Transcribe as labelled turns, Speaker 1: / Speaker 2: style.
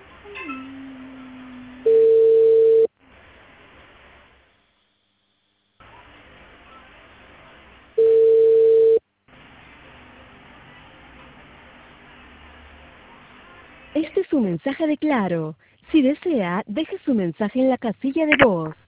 Speaker 1: Este es un mensaje de Claro. Si desea, deje su mensaje en la casilla de voz.